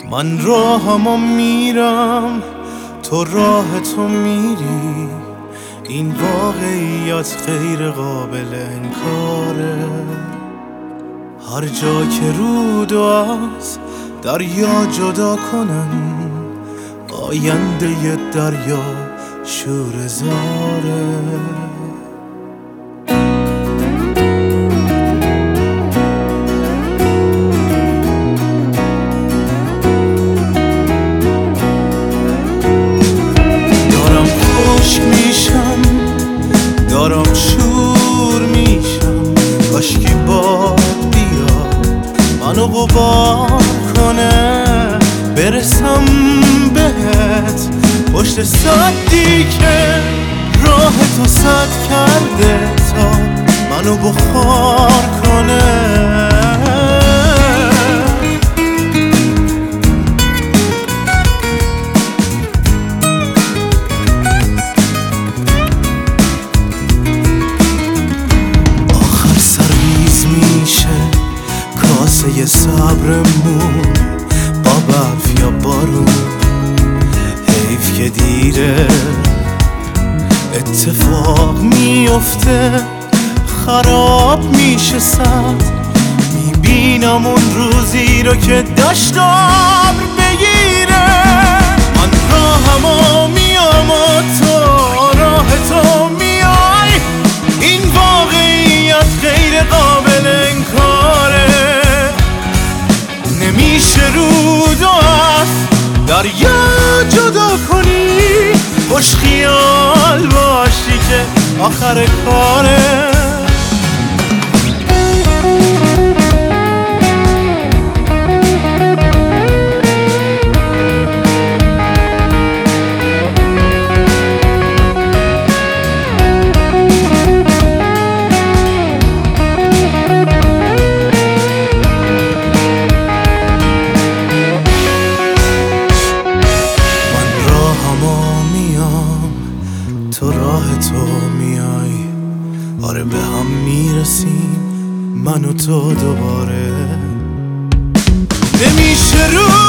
من راهمو میرم، تو راه تو میری. این واقعیت غیر قابل انکاره. هر جا که رودو از دریا جدا کنن، آینده دریا شور زاره. دارم شور میشم، کاشکی باد بیاد منو غبار کنه، برسم بهت پشت سدی که راه تو سد کرده تا منو بخار کنه. کاسه صبرمون با برف یا بارون، حیف که دیره اتفاق میفته، خراب میشه سد. میبینم اون روزی رو که داشت عمر بگیره. من راهمو میام و تو راه تو میای، این واقعیت غیر قابل انکاره. نمیشه رود و از دریا جدا کنی، خوش خیال باشی که آخر کاره. تو راه تو میای، آره به هم میرسیم من و تو دوباره. نمیشه رو